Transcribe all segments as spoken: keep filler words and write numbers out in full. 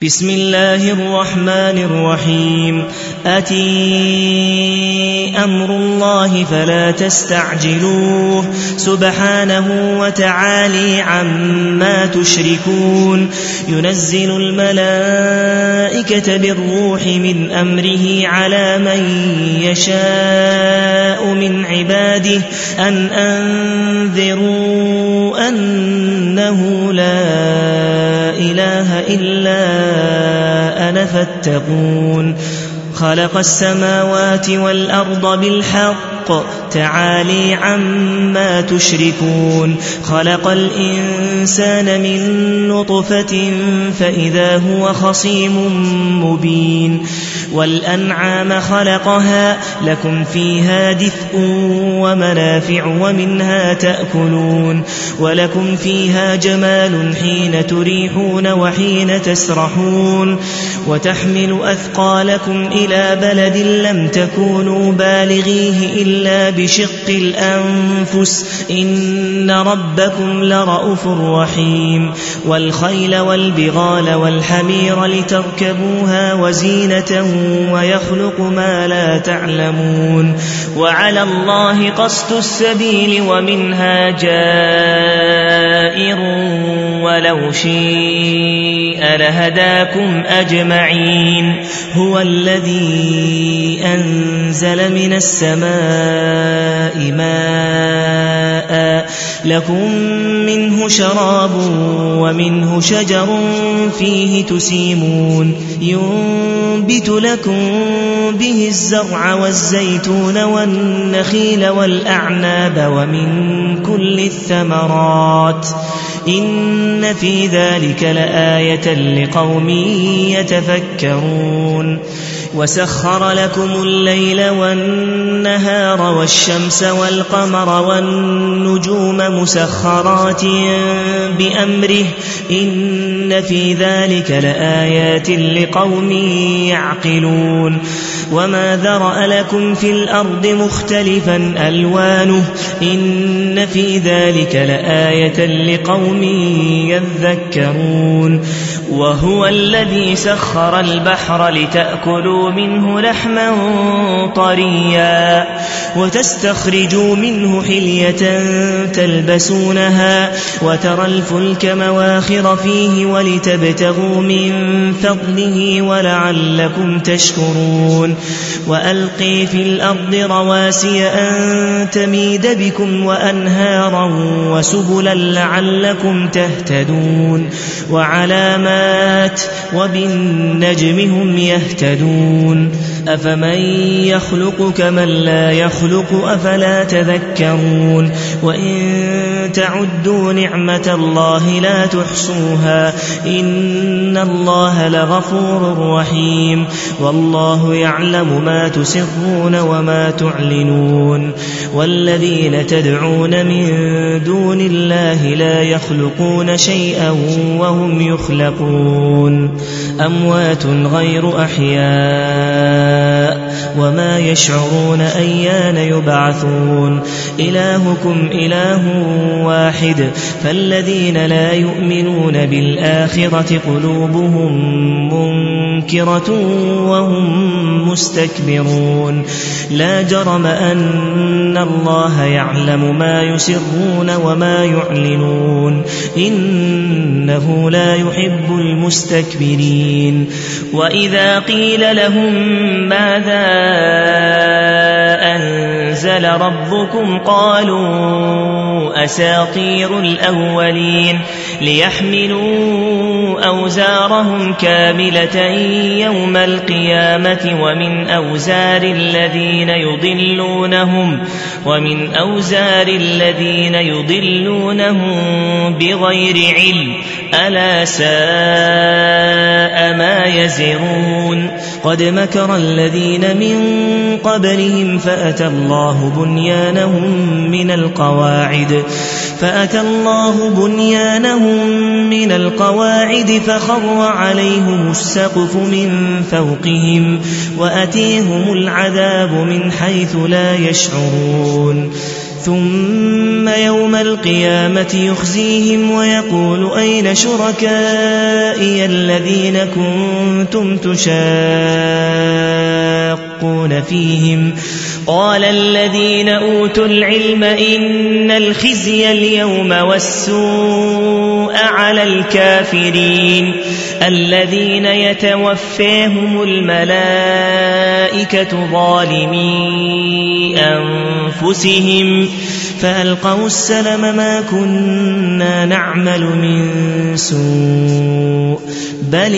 بسم الله الرحمن الرحيم أتي أمر الله فلا تستعجلوه سبحانه وتعالى عما تشركون ينزل الملائكة بالروح من أمره على من يشاء من عباده أن أنذروا أنه لا إله إلا أنا فاتقون خلق السماوات والأرض بالحق تعالي عما تشركون خلق الإنسان من نطفة فإذا هو خصيم مبين والأنعام خلقها لكم فيها دفء ومنافع ومنها تأكلون ولكم فيها جمال حين تريحون وحين تسرحون وتحمل أثقالكم إلى بلد لم تكونوا بالغيه إلا بشق الأنفس إن ربكم لرؤوف رحيم والخيل والبغال والحمير لتركبوها وزينة ويخلق ما لا تعلمون وعلى الله قصد السبيل ومنها جائر ولو شيء لهداكم أجمعين هو الذي أنزل من السماء ماء لكم منه شراب ومنه شجر فيه تسيمون ينبت لكم به الزرع والزيتون والنخيل والأعناب ومن كل الثمرات إن في ذلك لآية لقوم يتفكرون وسخر لكم الليل والنهار والشمس والقمر والنجوم مسخرات بأمره إن في ذلك لآيات لقوم يعقلون وما ذرأ لكم في الأرض مختلفا ألوانه إن في ذلك لآية لقوم يذكرون وهو الذي سخر البحر لتأكلوا منه لحما طريا وتستخرجوا منه حلية تلبسونها وترى الفلك مواخر فيه ولتبتغوا من فضله ولعلكم تشكرون وألقي في الأرض رواسي أن تميد بكم وأنهارا وسبلا لعلكم تهتدون وعلامات وبالنجم هم يهتدون أفمن يخلق كمن لا يخلق أفلا تذكرون وإن تعدوا نعمة الله لا تحصوها إن الله لغفور رحيم والله يعلم ما تسرون وما تعلنون والذين تدعون من دون الله لا يخلقون شيئا وهم يخلقون أموات غير أحياء وما يشعرون أيان يبعثون إلهكم إله واحد فالذين لا يؤمنون بالآخرة قلوبهم منكرة وهم مستكبرون لا جرم أن الله يعلم ما يسرون وما يعلنون إنه لا يحب المستكبرين وإذا قيل لهم ماذا أنزل ربكم قالوا أساطير الأولين ليحملوا أوزارهم كاملة يوم القيامة ومن أوزار الذين يضلونهم ومن أوزار الذين يضلونهم بغير علم ألا ساء ما يزرون قد مكر الذين من قبلهم فأتى الله بنيانهم من القواعد فأتى الله بنيانهم من القواعد فخر عليهم السقف من فوقهم وأتيهم العذاب من حيث لا يشعرون ثم يوم القيامة يخزيهم ويقول أين شركائي الذين كنتم تشاقون فيهم قال الذين أوتوا العلم إن الخزي اليوم والسوء على الكافرين الذين يتوفاهم الملائكة ظالمي أنفسهم فألقوا السلم ما كنا نعمل من سوء بل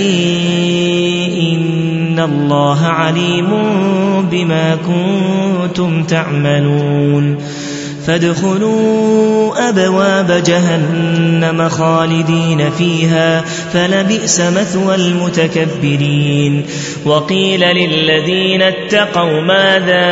إن الله عليم بما كنتم تعملون فادخلوا أبواب جهنم خالدين فيها فلبئس مثوى المتكبرين وقيل للذين اتقوا ماذا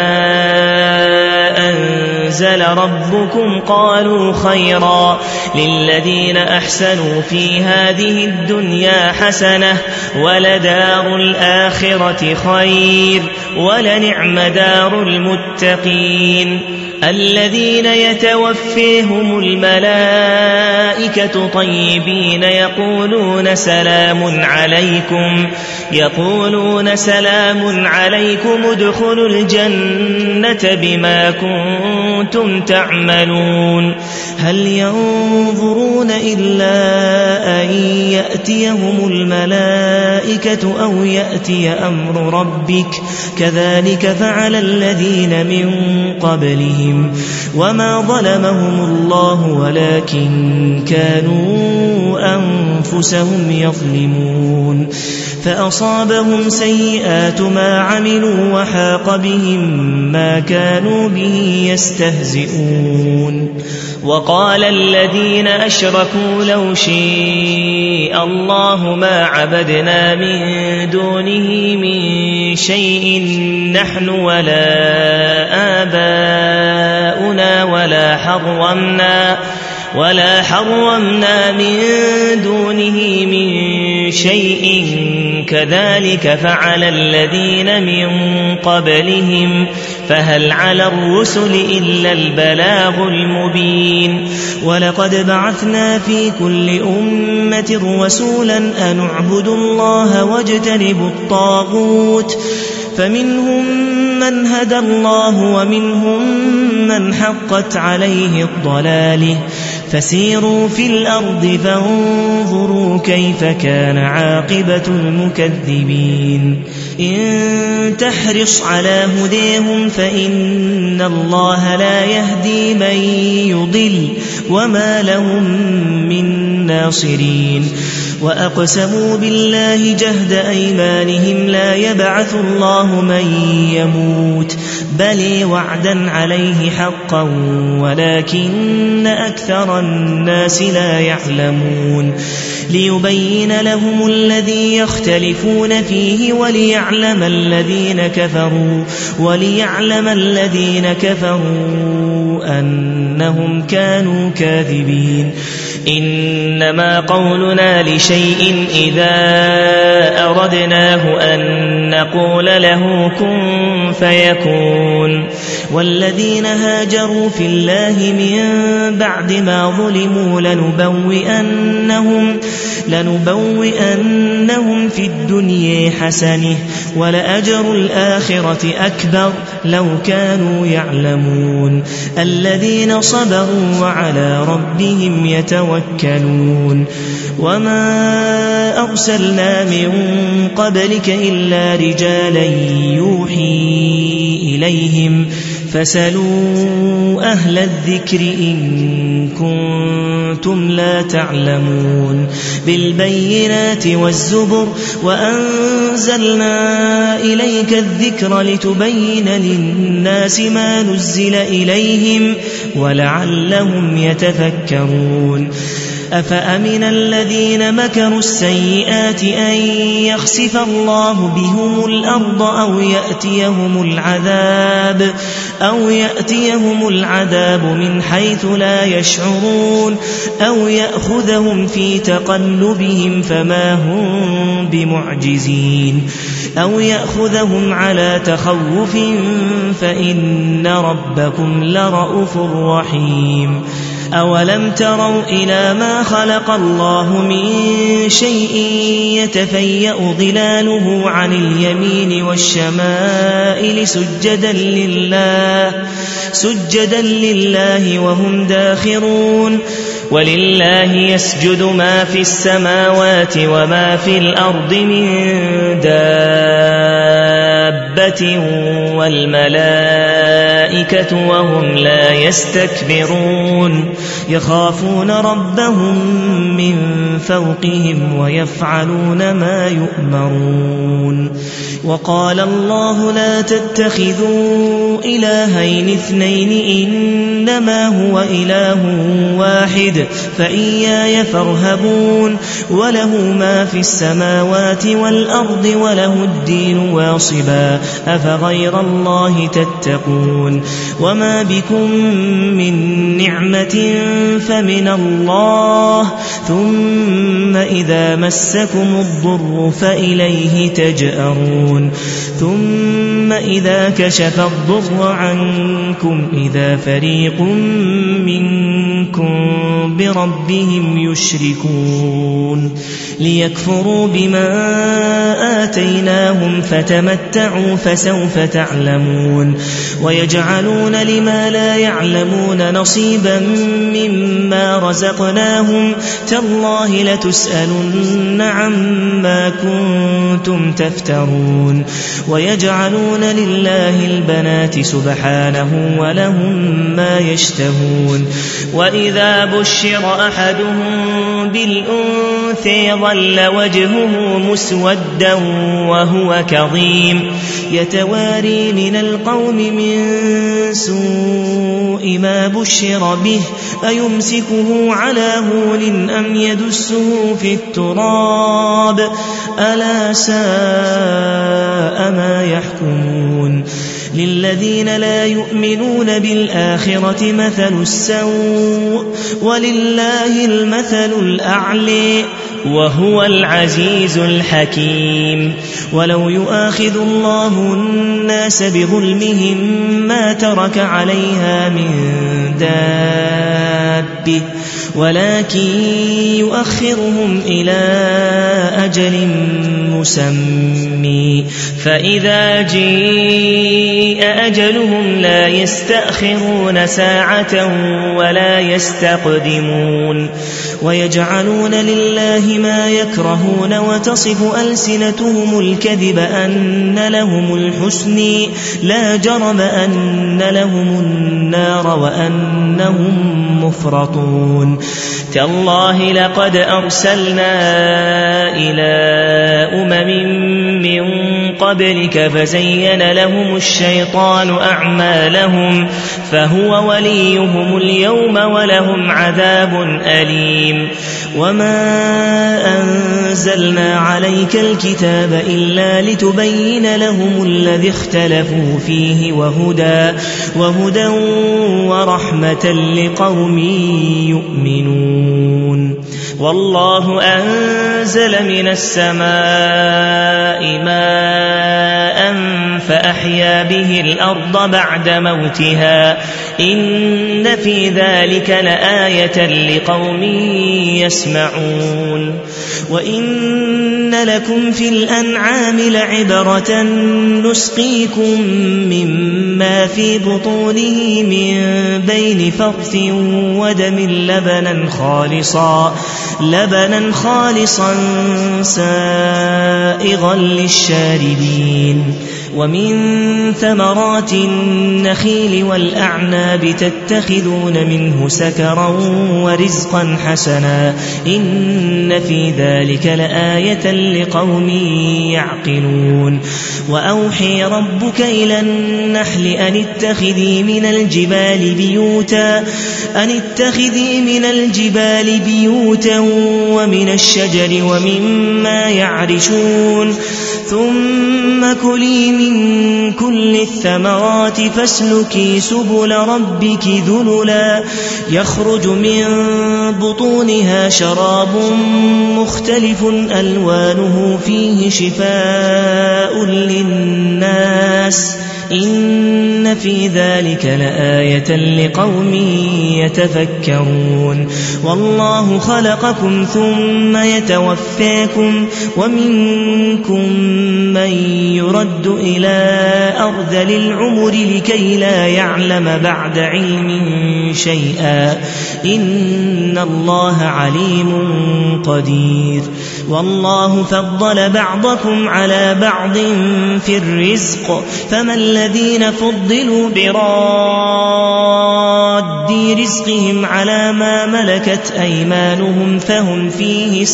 أنزل ربكم قالوا خيرا للذين أحسنوا في هذه الدنيا حسنة ولدار الآخرة خير ولنعم دار المتقين الذين يتوفيهم الملائكة طيبين يقولون سلام عليكم يقولون سلام عليكم ادخلوا الجنة بما كنتم تعملون هل ينظرون إلا أن يأتيهم الملائكة أو يأتي أمر ربك كذلك فعل الذين من قبلهم وما ظلمهم الله ولكن كانوا أنفسهم يظلمون فأصابهم سيئات ما عملوا وحاق بهم ما كانوا به يستهزئون وقال الذين أشركوا لو شاء الله ما عبدنا من دونه من شيء نحن ولا آباؤنا ولا حرمنا ولا حرمنا من دونه من شيء كذلك فعل الذين من قبلهم فهل على الرسل إلا البلاغ المبين ولقد بعثنا في كل أمة رسولا أن اعبدوا الله واجتنبوا الطاغوت فمنهم من هدى الله ومنهم من حقت عليه الضلاله فسيروا في الأرض فانظروا كيف كان عاقبة المكذبين إن تحرص على هديهم فإن الله لا يهدي من يضل وما لهم من ناصرين وأقسموا بالله جهد أيمانهم لا يبعث الله من يموت بل وعدا عليه حقا ولكن أكثر الناس لا يعلمون ليبين لهم الذي يختلفون فيه وليعلم الذين كفروا وليعلم الذين كفروا أنهم كانوا كاذبين إنما قولنا لشيء إذا أردناه أن نقول له كن فيكون والذين هاجروا في الله من بعد ما ظلموا لنبوئنهم, لنبوئنهم في الدنيا حسنة ولأجر الآخرة أكبر لو كانوا يعلمون الذين صبروا وعلى ربهم يتوكلون وما أرسلنا من قبلك إلا رجالا يوحي إليهم فسلوا أهل الذكر إن كنتم لا تعلمون بالبينات والزبر وأنزلنا إليك الذكر لتبين للناس ما نزل إليهم ولعلهم يتفكرون أفأمن الذين مكروا السيئات أن يخسف الله بهم الأرض أو يأتيهم العذاب أو يأتيهم العذاب من حيث لا يشعرون أو يأخذهم في تقلبهم فما هم بمعجزين أو يأخذهم على تخوف فإن ربكم لرءوف رحيم أولم تروا إلى ما خلق الله من شيء يتفيأ ظلاله عن اليمين والشمائل سجدا لله سجدا لله وهم داخرون ولله يسجد ما في السماوات وما في الأرض من دابة والملائكة وهم لا يستكبرون يخافون ربهم من فوقهم ويفعلون ما يؤمرون وقال الله لا تتخذوا إلهين اثنين إنما هو إله واحد فإياي فارهبون وله ما في السماوات والأرض وله الدين واصبا أفغير الله تتقون وما بكم من نعمة فمن الله ثم إذا مسكم الضر فإليه تجأرون ثم إذا كشف الضر عنكم إذا فريق منكم بربهم يشركون ليكفروا بما آتيناهم فتمتعوا فسوف تعلمون ويجعلون لما لا يعلمون نصيبا مما رزقناهم تالله لتسألن عما كنتم تفترون ويجعلون لله البنات سبحانه ولهم ما يشتهون وإذا بشر أحدهم بالأنثى ظل وجهه مسودا وهو كظيم يتواري من القوم من سوء ما بشر به أيمسكه على هون أم يدسه في التراب ألا ساء ما يحكمون للذين لا يؤمنون بالآخرة مثل السوء ولله المثل الأعلى وهو العزيز الحكيم ولو يؤاخذ الله الناس بظلمهم ما ترك عليها من دابة ولكن يؤخرهم إلى أجل مسمى فإذا جاء أجلهم لا يستأخرون ساعة ولا يستقدمون ويجعلون لله ما يكرهون وتصف ألسنتهم الكذب أن لهم الحسن لا جرم أن لهم النار وأنهم مفرطون تالله لقد أرسلنا إلى أمم من قبلك فزين لهم الشيطان أعمالهم فهو وليهم اليوم ولهم عذاب أليم وما أنزلنا عليك الكتاب إلا لتبين لهم الذي اختلفوا فيه وهدى, وهدى ورحمة لقوم يؤمنون والله أنزل من السماء ماء فأحيا به الأرض بعد موتها إن في ذلك لآية لقوم يسمعون وإن لكم في الأنعام لعبرة نسقيكم مما في بطونه من بين فرث ودم لبنا خالصا لبنا خالصا سائغا للشاربين ومن ثمرات النخيل والأعناب الأعناب تتخذون منه سكرا ورزقا حسنا إن في ذلك لآية لقوم يعقلون وأوحي ربك إلى النحل أن اتخذي من الجبال بيوتا أن اتخذي من الجبال بيوتا ومن الشجر ومما يعرشون ثم كلي من كل الثمرات فاسلكي سبل ربك ذللا يخرج من بطونها شراب مختلف ألوانه فيه شفاء للناس إن في ذلك لآية لقوم يتفكرون والله خلقكم ثم يتوفاكم ومنكم من يرد إلى أرذل العمر لكي لا يعلم بعد علم شيئا إن الله عليم قدير والله فضل بعضكم على بعض في الرزق فما الذين فضلوا براد رزقهم على ما ملكت أيمانهم فهم فيه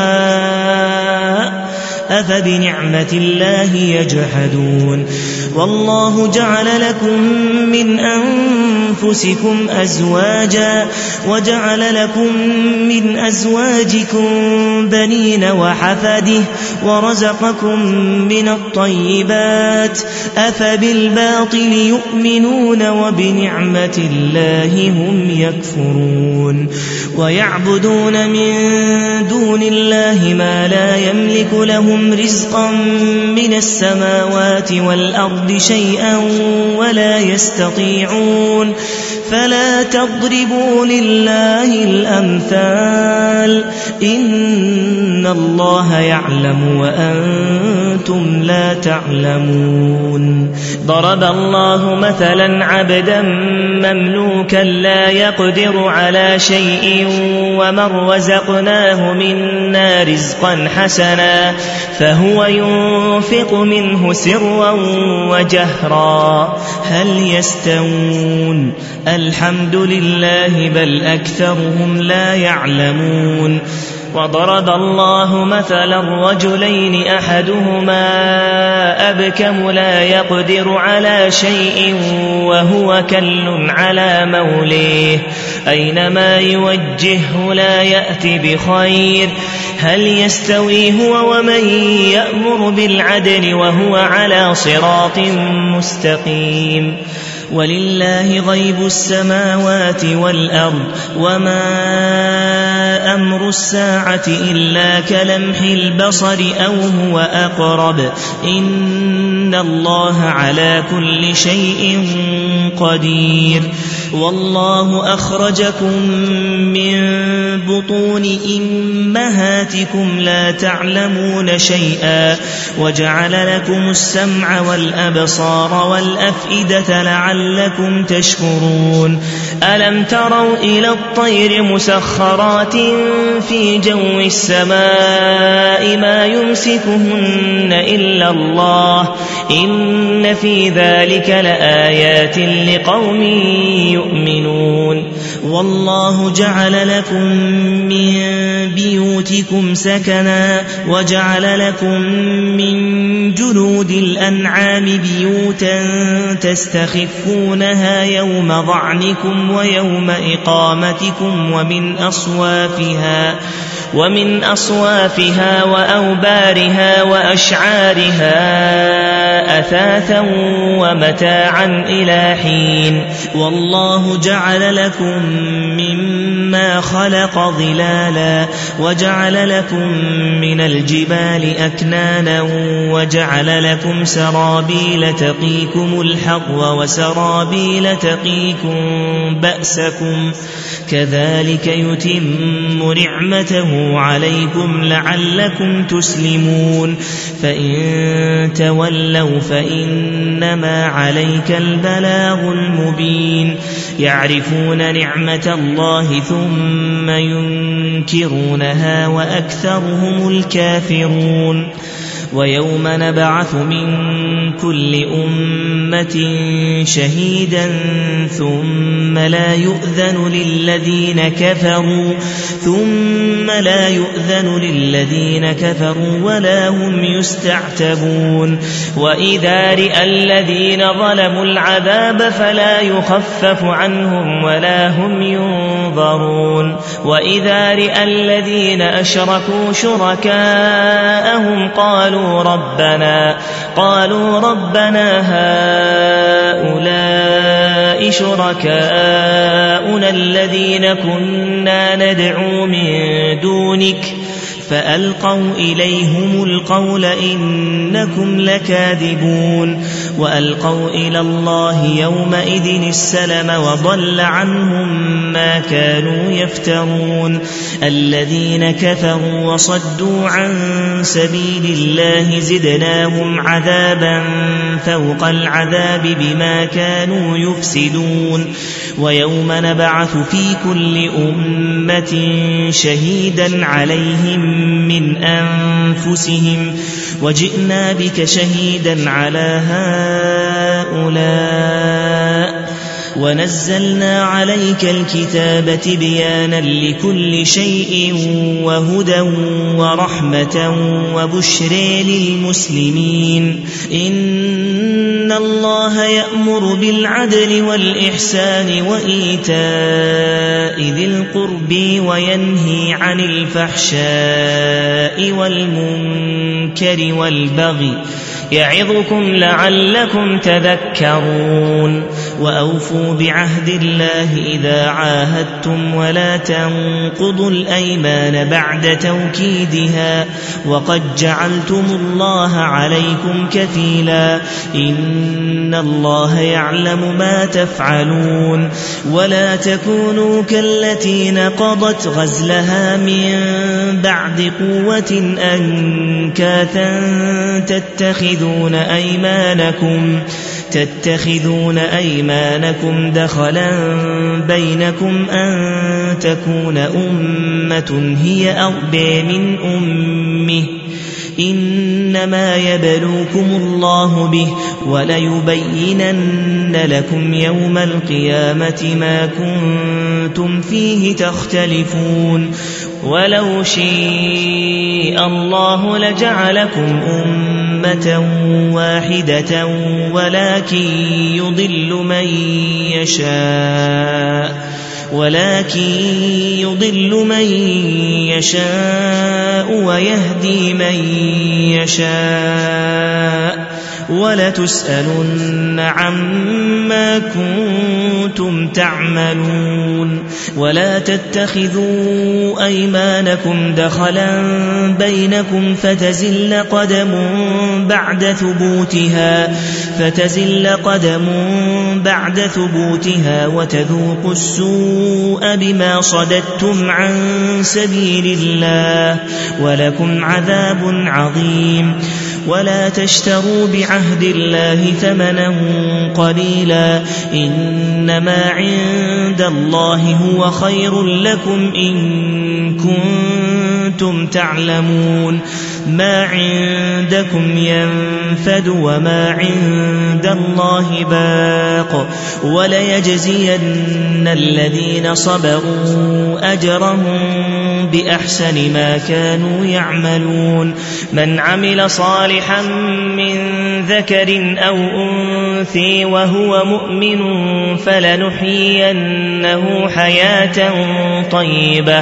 سواء أفبنعمة الله يجحدون والله جعل لكم من أنفسكم أزواجا وجعل لكم من أزواجكم بنين وحفده ورزقكم من الطيبات أفبالباطل يؤمنون وبنعمة الله هم يكفرون ويعبدون من دون الله ما لا يملك لهم رزقا من السماوات والأرض شيئا ولا يستطيعون فلا تضربوا لله الأمثال إن الله يعلم وأنتم لا تعلمون ضرب الله مثلا عبدا مملوكا لا يقدر على شيء ومن رزقناه منا رزقا حسنا فهو ينفق منه سرا وجهرا هل يستوون الحمد لله بل أكثرهم لا يعلمون وضرب الله مثلا رجلين أحدهما أبكم لا يقدر على شيء وهو كل على موليه أينما يوجهه لا يأتي بخير هل يستوي هو ومن يأمر بالعدل وهو على صراط مستقيم ولله غيب السماوات والأرض وما أمر الساعة إلا كلمح البصر أو هو أقرب إن الله على كل شيء قدير والله أخرجكم من بطون أمهاتكم لا تعلمون شيئا وجعل لكم السمع والأبصار والأفئدة لعلكم تشكرون ألم تروا إلى الطير مسخرات في جو السماء ما يمسكهن إلا الله إن في ذلك لآيات لقوم يؤمنون والله جعل لكم من بيوتكم سكنا وجعل لكم من جلود الأنعام بيوتا تستخفونها يوم ظعنكم ويوم إقامتكم ومن أصوافها ومن أصوافها وأوبارها وأشعارها أثاثا ومتاعا إلى حين والله جعل لكم مما خلق ظلالا وجعل لكم من الجبال أكنانا وجعل لكم سرابيل تقيكم الحر وسرابيل تقيكم بأسكم كذلك يتم نعمته عليكم لعلكم تسلمون فإن تولوا فإنما عليك البلاغ المبين يعرفون نعمة الله ثم ينكرونها وأكثرهم الكافرون ويوم نبعث من كل أمة شهيدا ثم لا يؤذن للذين كفروا ثم لا يؤذن للذين كفروا ولا هم يستعتبون وإذا رأى الذين ظلموا العذاب فلا يخفف عنهم ولا هم ينظرون وإذا رأى الذين أشركوا شركاءهم قالوا ربنا قالوا ربنا هؤلاء شركاؤنا الذين كنا ندعو من دونك فألقوا إليهم القول إنكم لكاذبون وألقوا إلى الله يومئذ السلم وضل عنهم ما كانوا يفترون الذين كفروا وصدوا عن سبيل الله زدناهم عذابا فوق العذاب بما كانوا يفسدون ويوم نبعث في كل أمة شهيدا عليهم من أنفسهم وجئنا بك شهيدا على هؤلاء ونزلنا عليك الكتاب تبيانا لكل شيء وهدى ورحمة وبشر للمسلمين إن الله يأمر بالعدل والإحسان وإيتاء ذي القرب وينهي عن الفحشاء والمنكر والبغي يعظكم لعلكم تذكرون وأوفوا بعهد الله إذا عاهدتم ولا تنقضوا الأيمان بعد توكيدها وقد جعلتم الله عليكم كفيلا إن الله يعلم ما تفعلون ولا تكونوا كالتي نقضت غزلها من بعد قوة أنكاثا تتخذون أيمانكم تتخذون أيمانكم دخلا بينكم أن تكون أمة هي أربى من أمه إنما يبلوكم الله به وليبينن لكم يوم القيامة ما كنتم فيه تختلفون ولو شاء الله لجعلكم أمة واحدة ولكن يضل من يشاء ولكن يضل من يشاء ويهدي من يشاء ولتسألن عما كنتم تعملون ولا تتخذوا أيمانكم دخلا بينكم فتزل قدم بعد ثبوتها فتزل قدم بعد ثبوتها وتذوقوا السوء بما صددتم عن سبيل الله ولكم عذاب عظيم ولا تشتروا بعهد الله ثمنا قليلا إنما عند الله هو خير لكم إن كنتم تعلمون ما عندكم ينفد وما عند الله باق وليجزين الذين صبروا أجرهم بأحسن ما كانوا يعملون من عمل صالحا من ذكر أو أنثى وهو مؤمن فلنحيينه حياة طيبة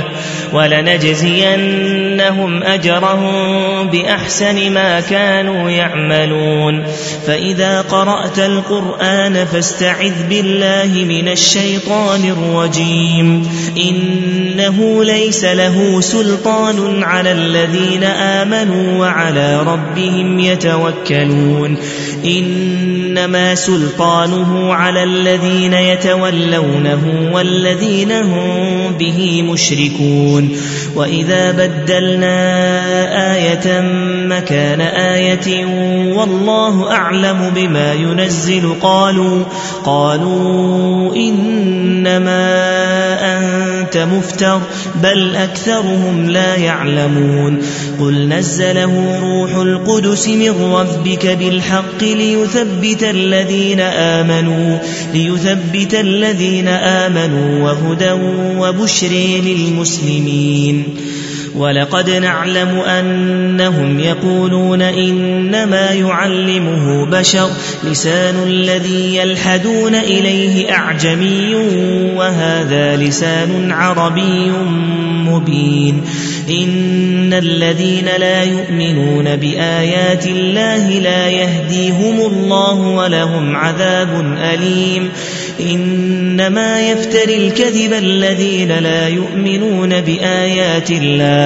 ولنجزينهم أجرهم بأحسن ما كانوا يعملون فإذا قرأت القرآن فاستعذ بالله من الشيطان الرجيم إنه ليس له سلطان على الذين آمنوا وعلى ربهم يتوكلون إنما سلطانه على الذين يتولونه والذين هم به مشركون وإذا بدلنا آية مكان آية والله أعلم بما ينزل قالوا قالوا إنما أنت أنت مفتر بل أكثرهم لا يعلمون قل نزله روح القدس من ربك بالحق ليثبت الذين آمنوا ليثبت الذين آمنوا وهدى وبشر للمسلمين ولقد نعلم أنهم يقولون إنما يعلمه بشر لسان الذي يلحدون إليه أعجمي وهذا لسان عربي مبين إن الذين لا يؤمنون بآيات الله لا يهديهم الله ولهم عذاب أليم إنما يفتري الكذب الذين لا يؤمنون بآيات الله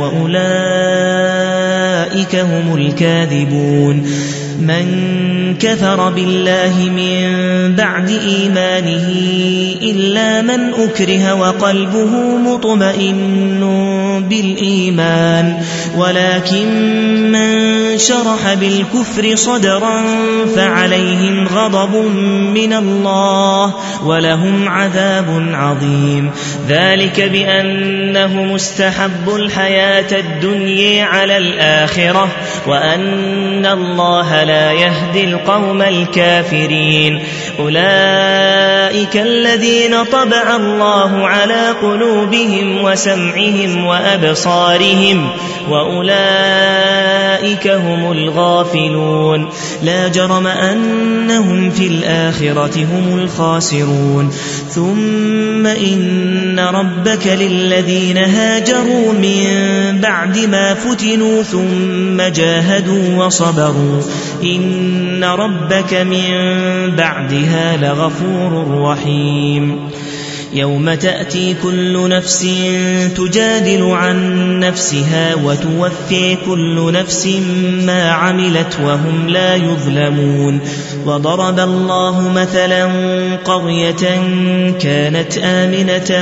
وأولئك هم الكاذبون من كفر بالله من بعد إيمانه إلا من أكره وقلبه مطمئن بالإيمان ولكن من شرح بالكفر صدرا فعليهم غضب من الله ولهم عذاب عظيم ذلك بأنهم استحبوا الحياة الدنيا على الآخرة وأن الله لا يهدي القوم الكافرين أولئك الذين طبع الله على قلوبهم وسمعهم وأبصارهم وأولئك هم الغافلون لا جرم أنهم في الآخرة هم الخاسرون ثم إن ربك للذين هاجروا من بعد ما فتنوا ثم جاهدوا وصبروا إن ربك من بعدها لغفور رحيم يوم تأتي كل نفس تجادل عن نفسها وتوفي كل نفس ما عملت وهم لا يظلمون وضرب الله مثلا قرية كانت آمنة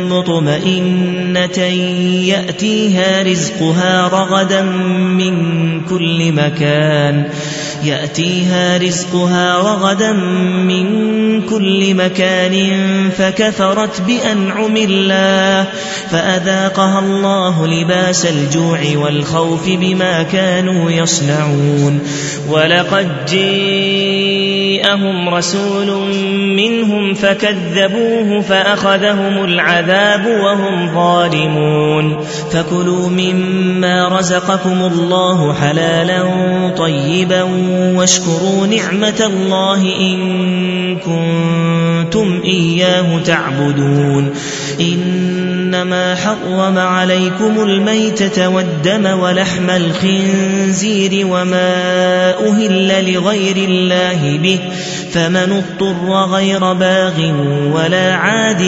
مطمئنة يأتيها رزقها رغدا من كل مكان يأتيها رزقها رغدا من كل مكان فكفرت بأنعم الله فأذاقها الله لباس الجوع والخوف بما كانوا يصنعون ولقد جاءهم رسول منهم فكذبوه فأخذهم العذاب وهم ظالمون فكلوا مما رزقكم الله حلالا طيبا واشكروا نعمة الله إن كنتم إياه تعبدون إنما حرم عليكم الميتة والدم ولحم الخنزير وما أهل لغير الله به فمن اضطر غير باغ ولا عاد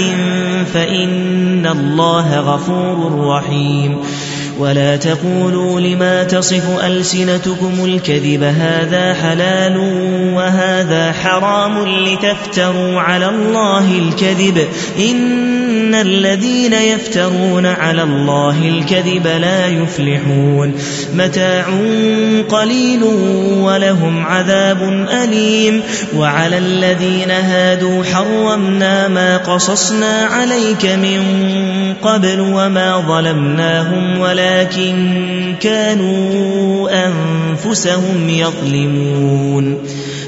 فإن الله غفور رحيم ولا تقولوا لما تصف ألسنتكم الكذب هذا حلال وهذا حرام لتفتروا على الله الكذب إن الذين يفترون على الله الكذب لا يفلحون متاع قليل ولهم عذاب أليم وعلى الذين هادوا حرمنا ما قصصنا عليك من قبل وما ظلمناهم ولا ولكن كانوا أنفسهم يظلمون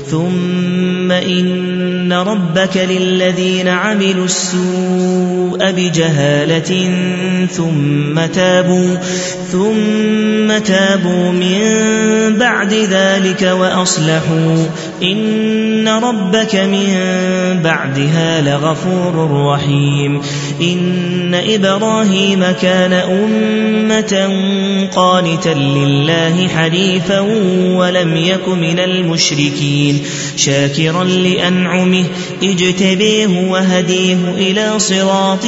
ثم إن ربك للذين عملوا السوء بجهالة ثم تابوا ثم تابوا من بعد ذلك وأصلحوا إن ربك من بعدها لغفور رحيم إن إبراهيم كان أمة قانتا لله حنيفا ولم يك من المشركين شاكرا لأنعمه اجتبيه وهديه إلى صراط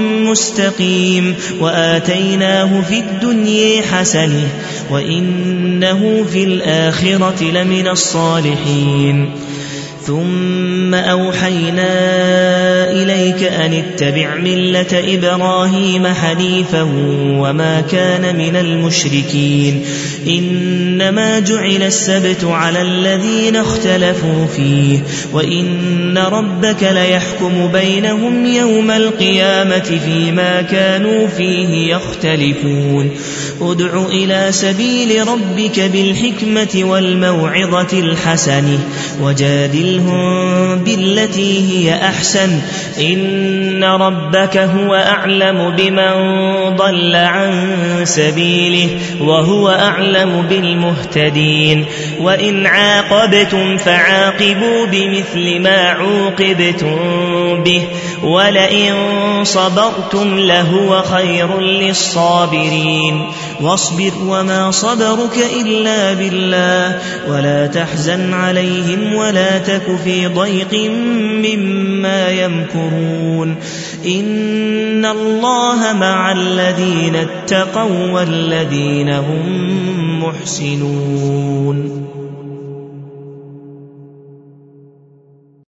مستقيم وآتيناه في الدنيا حسنة وإنه في الآخرة لمن الصالحين ثم أوحينا إليك أن اتبع ملة إبراهيم حنيفا وما كان من المشركين إنما جعل السبت على الذين اختلفوا فيه وإن ربك ليحكم بينهم يوم القيامة فيما كانوا فيه يختلفون ادع إلى سبيل ربك بالحكمة والموعظة الحسنة وجادلهم بالتي هي أحسن إن ربك هو أعلم بمن ضل عن سبيله وهو أعلم بالمهتدين وإن عاقبتم فعاقبوا بمثل ما عوقبتم به ولئن صبرتم لهو خير للصابرين واصبر وما صبرك إلا بالله ولا تحزن عليهم ولا تك في ضيق مما يمكرون إن الله مع الذين اتقوا والذين هم محسنون